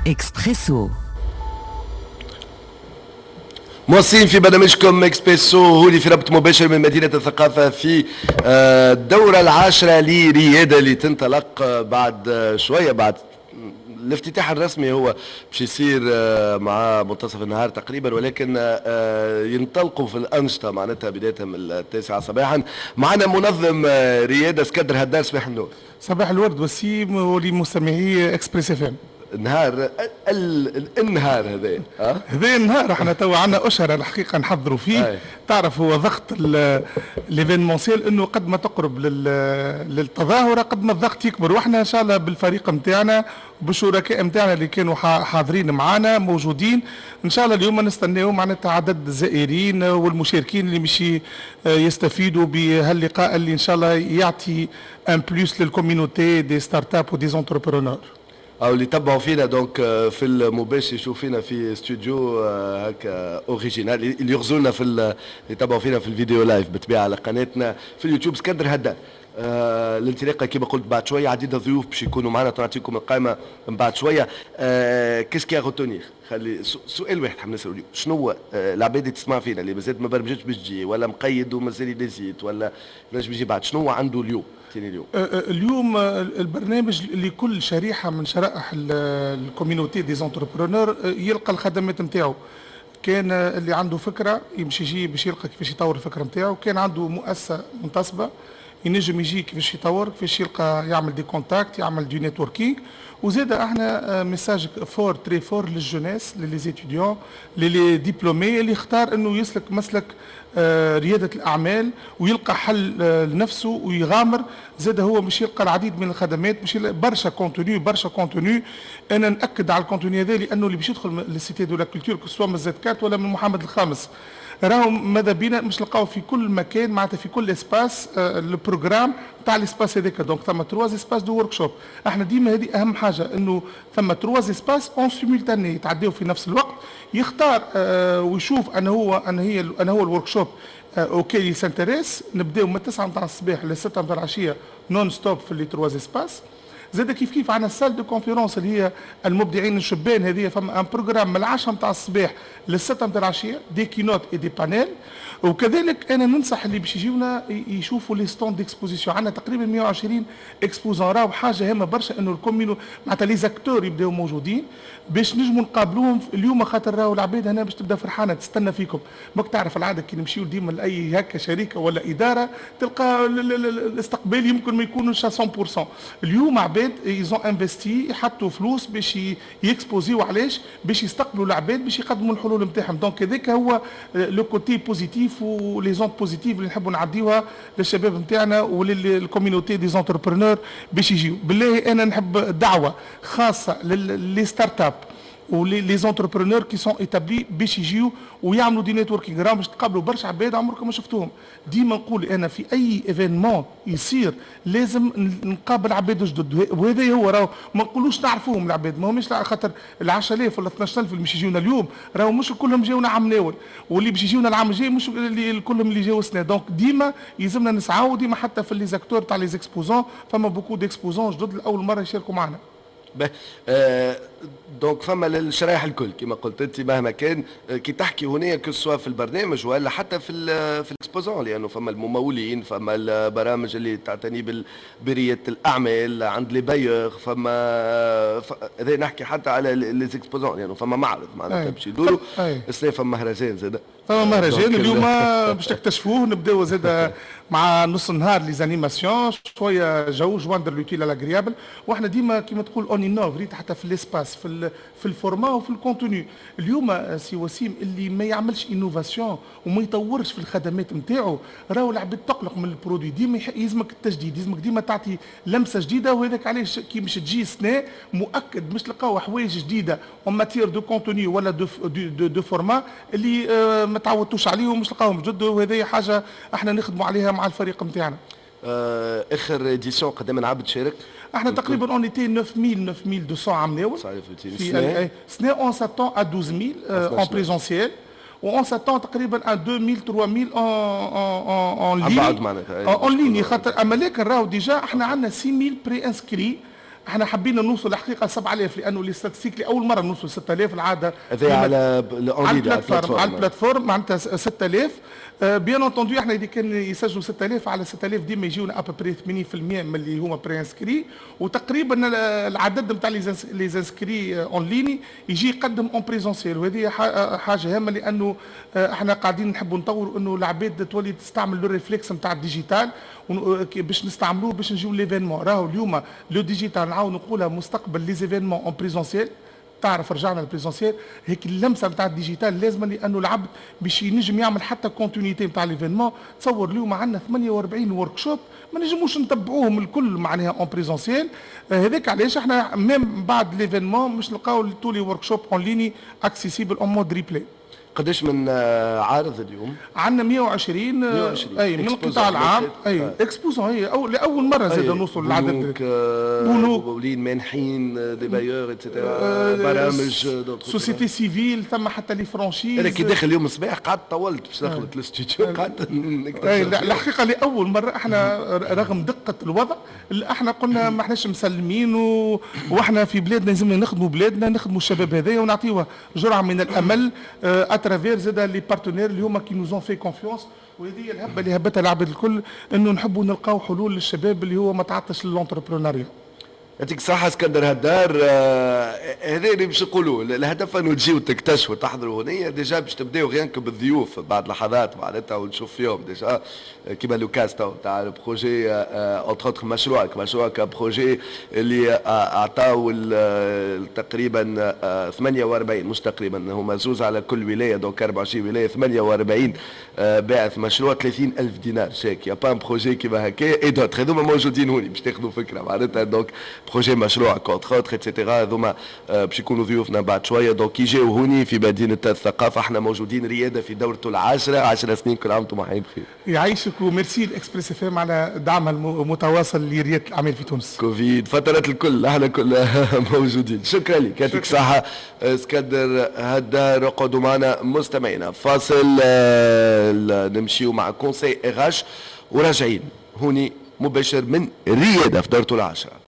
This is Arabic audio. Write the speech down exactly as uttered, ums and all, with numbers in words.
إكسبريسو. مواصلين في برنامجكم اكسبريسو هولي في ربط مباشر من مدينة الثقافة في الدورة العاشرة لريادة اللي تنطلق بعد شوية بعد الافتتاح الرسمي. هو باش يصير مع منتصف النهار تقريبا، ولكن ينطلقوا في الأنشطة معناتها بداية من التاسعة صباحا. معنا منظم ريادة اسكندر هدار، صباح النور. صباح الورد وسيم ولمستمعي اكسبريس اف ام. النهار النهار هذا ها هذا النهار احنا تو عندنا اشهر الحقيقه نحضروا فيه. أي. تعرف هو ضغط ليفينمونسيال انه قد ما تقرب للتظاهره قد ما الضغط يكبر، واحنا ان شاء الله بالفريق نتاعنا وبالشركاء نتاعنا اللي كانوا حاضرين معنا موجودين ان شاء الله اليوم نستناو معناتها عدد الزائرين والمشاركين اللي مش يستفيدوا بهاللقاء اللي ان شاء الله يعطي ان بلوس للكوميونيتي دي ستارت اب ودي زونتربرونور. او اللي تبعوا فينا دونك في المباشر يشوفوا فينا في استوديو هكا اوريجينال، اللي يغزونا في اللي تبعوا فينا في الفيديو لايف بالطبيعه على قناتنا في اليوتيوب اسكندر هدار. آه الانطلاقه كما قلت بعد شويه، عديد الضيوف باش يكونوا معنا، نعطيكم القائمه من بعد شويه. آه كيس كي غوتونيغ خلي سؤال واحد حاب نسالو اليوم، شنو هو آه العباد اللي تسمع فينا اللي مازالت ما برمجتش باش تجي ولا مقيد ومازال يزيد ولا نجم يجي بعد، شنو هو عنده اليوم؟ اليوم اليوم البرنامج لكل شريحه من شرائح الكوميونيتي دي زونتربرونور يلقى الخدمات نتاعو. كان اللي عنده فكره يمشي يجي باش يلقى كيفاش يطور الفكره نتاعو، كان عنده مؤسسه منتصبه ينجم يجي كيفاش يطور، كيفاش يلقى يعمل دي كونتاكت، يعمل دي نيتوركينغ. وزاد احنا ميساج فور تري فور للجونيس لليزيتيديون للي ديبلومي اللي اختار انه يسلك مسلك رياده الاعمال ويلقى حل لنفسه ويغامر. زاد هو مش يلقى العديد من الخدمات، مش برشا كونتوني برشا كونتوني. انا ناكد على الكونتوني هذا لانه اللي باش يدخل للسيتي دو لا كولتور كسوا من زاد كات ولا من محمد الخامس راهم ماذا بينا مش نلقاو في كل مكان معناتها في كل اسباس آه البروجرام تاع الاسباس هذاك. دونك ثم تروز اسباس دو ورك شوب. احنا ديما هذه اهم حاجه انه ثم تروز اسباس اون سيمولتاني يتعداو في نفس الوقت، يختار آه ويشوف انا هو انا هي انا هو الورك شوب آه اوكي سانتريس. نبداو من تسعة نتاع الصباح ل ستة نتاع العشيه نون ستوب في اللي تروز اسباس. زاد كيف كيف عندنا السال دو كونفيرونس اللي هي المبدعين الشبان، هذه فما ان بروجرام من العشرة نتاع الصباح للستة نتاع العشيه دي كينوت اي دي بانيل. وكذلك انا ننصح اللي باش يجيونا يشوفوا لي ستوند ديكسبوزيسيون. عندنا تقريبا مئة وعشرين اكسبوزون، راهو حاجه هامه برشا انه الكومينو معناتها لي زاكتور يبداو موجودين باش نجموا نقابلوهم اليوم، خاطر راهو العباد هنا باش تبدا فرحانه تستنى فيكم. ماك تعرف العاده كي نمشيو ديما لاي هكا شركه ولا اداره تلقى الاستقبال يمكن ما يكونوش مية بالمية. اليوم عباد يزون انفستي يحطوا فلوس باش يكسبوزيو، علاش؟ باش يستقبلوا العباد باش يقدموا الحلول نتاعهم. دونك هذاك هو لو كوتي بوزيتيف ولي زون بوزيتيف اللي نحبوا نعديوها للشباب نتاعنا وللكوميونيتي دي زونتربرونور باش يجيو. بالله انا نحب دعوه خاصه للي ستارت اب ولي زونتربرونور كي سون ايتابلي باش يجيو ويعملوا دي نيتوركينغ. راهم باش تقابلوا برشا عباد عمركم ما شفتوهم. ديما نقول انا في اي ايفينمون يصير لازم نقابل عباد جدد، وهذا هو راهو ما نقولوش نعرفوهم العباد، ما هماش خاطر ال عشرة آلاف ولا اثناش ألف اللي باش يجيونا اليوم راهو مش كلهم جاونا عام ناول، واللي باش يجيونا العام الجاي مش اللي كلهم اللي جاوا السنه. دونك ديما يلزمنا نسعاو ديما حتى في لي زاكتور تاع لي زيكسبوزون فما بوكو ديكسبوزون جدد لاول مره يشاركوا معنا. به آه دونك فما للشرائح الكل كما قلت انت مهما كان كي تحكي هنا كسوا في البرنامج ولا حتى في في الاكسبوزون، لانه فما الممولين، فما البرامج اللي تعتني برياده الاعمال عند لي بايور، فما هذا نحكي حتى على لي اكسبوزون لانه يعني فما معرض معناتها باش يدوروا السنه، فما مهرجان زاد فما مهرجان اليوم باش تكتشفوه. نبداو زاد مع نص النهار لي زانيماسيون شويه جو جواندر لوتيل الاغريابل. واحنا ديما كيما تقول اون انوف ريت حتى في الاسباس في في الفورما وفي الكونتوني. اليوم سي وسيم اللي ما يعملش انوفاسيون وما يطورش في الخدمات نتاعو راهو العباد تقلق من البرودوي. ديما يلزمك التجديد، يلزمك ديما تعطي لمسه جديده. وهذاك علاش كي باش تجي سنه مؤكد باش تلقاو حوايج جديده اون ماتير دو كونتوني ولا دو دو, دو فورما اللي آه ما تعودتوش عليهم مش تلقاوهم جد. وهذه حاجه احنا نخدموا عليها مع الفريق نتاعنا. آه اخر اديسيون قدام عبد شارك احنا تقريبا اون ايتي تسعة آلاف تسعة آلاف ومئتين عمناول في سنه اون ساتون ا اثنا عشر اون بريزونسيال وون ساتون تقريبا ا ألفين ثلاثمئة أربعمئة اون اون لين اون لين. خاطر اما لكن راهو ديجا احنا عندنا ستة آلاف بري انسكري احنا حبينا نوصل الحقيقه سبعة آلاف لانه لي ستاتستيك لاول مره نوصل ستة آلاف العاده هذا على على البلاتفورم على البلاتفورم معناتها ستة آلاف. بيان انتوندو احنا اذا كان يسجلوا ستة آلاف على ستة آلاف ديما يجيونا ابري ثمانين بالمئة من اللي هما بري انسكري، وتقريبا العدد نتاع لي زانسكري اون ليني يجي يقدم اون بريزونسيال، وهذه حاجه هامه لانه احنا قاعدين نحبوا نطوروا انه العباد تولي تستعمل لو ريفلكس نتاع الديجيتال باش نستعملوه باش نجيو ليفينمون. راهو اليوم لو ديجيتال نعاود نقولها مستقبل لي زيفينمون اون بريزونسيال، تعرف رجعنا للبريزونسيال هيك اللمسه نتاع الديجيتال لازم، لانه العبد باش ينجم يعمل حتى كونتينيتي نتاع ليفينمون. تصور اليوم عندنا ثمانية وأربعين ورك شوب ما نجموش نتبعوهم الكل معناها اون بريزونسيال. هذاك علاش احنا ميم بعد ليفينمون مش نلقاو تو لي ورك شوب اون ليني اكسيسيبل اون مود ريبلاي. قداش من عارض اليوم؟ عندنا مئة وعشرين اي من القطاع العام. اي آه. اكسبوزون هي أو لاول مره زاد نوصل للعدد. بنوك بنوك مولين مانحين دي بايور اتسيتيرا برامج سوسيتي سيفيل ثم حتى لي فرانشيز. انا كي داخل اليوم الصباح قعدت طولت باش دخلت الاستوديو قعدت الحقيقه لاول مره احنا رغم دقه الوضع احنا قلنا ما احناش مسلمين و... واحنا في بلادنا لازمنا نخدموا بلادنا نخدموا الشباب هذايا ونعطيوه جرعه من الامل اترافير زاد لي بارتنير اللي هما كي نوزون في كونفيونس. وهذه الهبه اللي هبتها العباد الكل انه نحبوا نلقاو حلول للشباب اللي هو ما تعطش للونتربرونيا. يعطيك الصحة اسكندر هدار. هذا اللي باش نقولوا الهدف انه تجيو تكتشفوا تحضروا هنا ديجا باش تبداو غيانكم بالضيوف بعد لحظات معناتها ونشوف فيهم ديجا كيما لوكاس تاع البروجي اونتر اوتر مشروعك مشروعك بروجي اللي اعطاو تقريبا ثمانية وأربعين مش تقريبا هما زوز على كل ولايه دونك أربعة وعشرين ولايه ثمانية وأربعين باعث مشروع ثلاثين ألف دينار شيك. يا با ان بروجي كيما هكا اي دوت هذوما موجودين هوني باش تاخذوا فكره معناتها دونك بروجي مشروع كونتر اوتر اتسيتيرا هذوما باش يكونوا ضيوفنا بعد شويه دونك يجيو هوني في مدينه الثقافه. احنا موجودين رياده في دورته العاشره عشر سنين كل عام وانتم حيين بخير. يعيشك وميرسي الاكسبريس اف ام على دعمها المتواصل لرياده الاعمال في تونس. كوفيد فترات الكل احنا كلنا موجودين. شكرا لك يعطيك الصحه اسكندر هدار. اقعدوا معنا مستمعينا فاصل نمشيو مع كونسي اغاش وراجعين هوني مباشر من رياده في دورته العاشره.